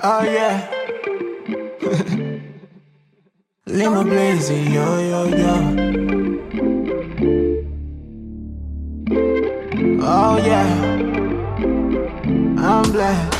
Oh yeah. Lima Blazing, yo, yo, yo. Oh yeah. I'm blessed.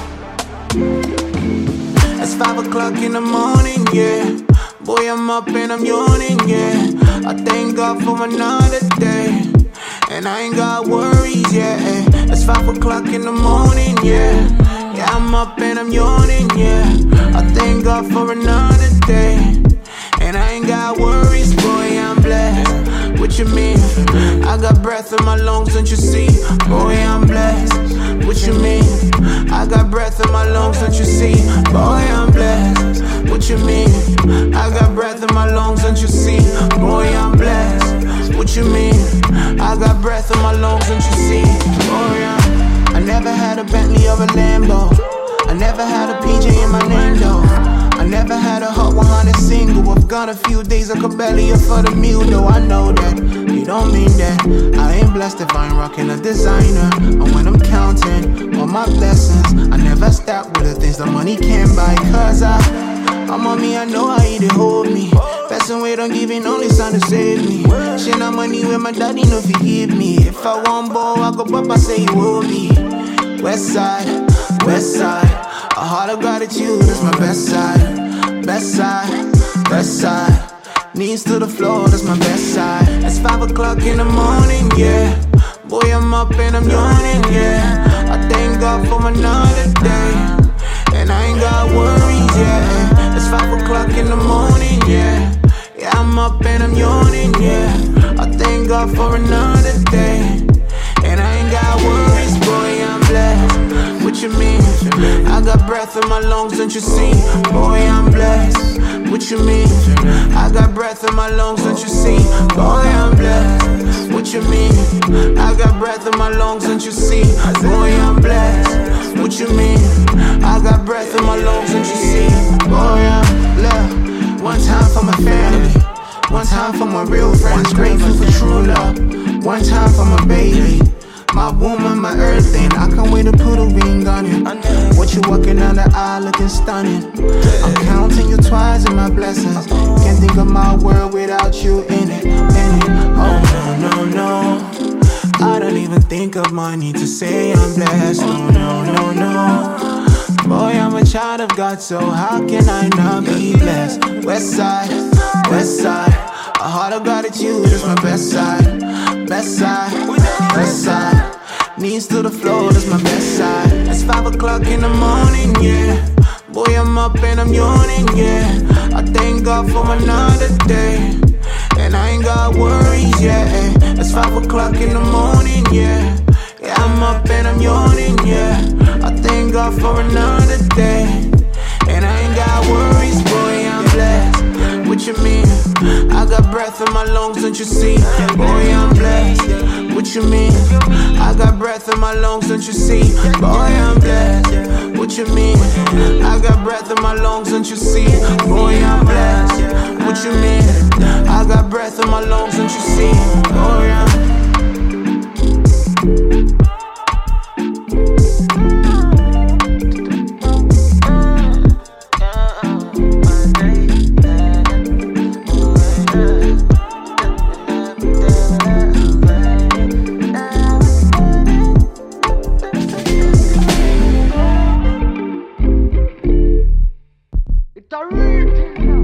It's 5 o'clock in the morning, yeah. Boy, I'm up and I'm yawning, yeah. I thank God for another day, and I ain't got worries, yeah. It's 5 o'clock in the morning, yeah. Yeah, I'm up and I'm yawning, yeah. I thank God for another day, and I ain't got worries, boy, I'm blessed. What you mean? I got breath in my lungs, don't you see? Boy, I'm blessed. What you mean? I got breath in my lungs, don't you see? Boy, I'm blessed. What you mean? I got breath in my lungs, don't you see? Boy, I'm blessed. What you mean? I got breath in my lungs, don't you see? Boy, I never had a Bentley or a Lambo. I never had a PJ in my name though. I never had a Hot 100 single. I've gone a few days, I could barely afford a meal though. I know that, you don't mean that. I ain't blessed if I ain't rocking a designer. And when I'm counting all my blessings, I never stop with the things that money can't buy. Cause I'm on me, I know how you hold me. Passing weight on giving only son to save me. Shit, I'm money with my daddy, no forgive me. If I want ball, I go up, I say you will me. West side, west side. A heart of gratitude is my best side. Best side, best side. Knees to the floor, that's my best side. It's 5 o'clock in the morning, yeah. Boy, I'm up and I'm yawning, yeah. I thank God for another day, and I ain't got worries, yeah. It's 5 o'clock in the morning, yeah. Yeah, I'm up and I'm yawning, yeah. I thank God for another day, and I ain't got worries, boy, I'm blessed. What you mean? I got breath in my lungs, don't you see? Boy, I'm blessed. What you mean? I got breath in my lungs, don't you see? Boy, I'm blessed. What you mean? I got breath in my lungs, don't you see? Boy, I'm blessed. What you mean? I got breath in my lungs, don't you see? Boy, I'm blessed. One time for my family, one time for my real friends, grateful for true love. One time for my baby, my woman, my everything. I can't wait to put a ring on it. What you walking down the aisle looking stunning. I'm counting your twice and my blessings. Can't think of my world without you in it, in it. Oh no, no, no. I don't even think of money to say I'm blessed. No, no, no, no. Boy, I'm a child of God, so how can I not be blessed? West side, west side. A heart of gratitude is my best side. Best side, best side. Knees to the floor, that's my best side. It's 5 o'clock in the morning, yeah. Boy, I'm up and I'm yawning, yeah. I thank God for another day, and I ain't got worries, yeah. It's 5 o'clock in the morning, yeah. Yeah, I'm up and I'm yawning, yeah. I thank God for another day, and I ain't got worries, boy, I'm blessed. What you mean? I got breath in my lungs, don't you see? Boy, I'm blessed. What you mean? I got breath in my lungs, don't you see? Boy, I'm blessed. What you mean? I got breath in my lungs, don't you see? Boy, I'm blessed. What you mean? I got breath in my lungs, don't you see? Boy, It's a real thing.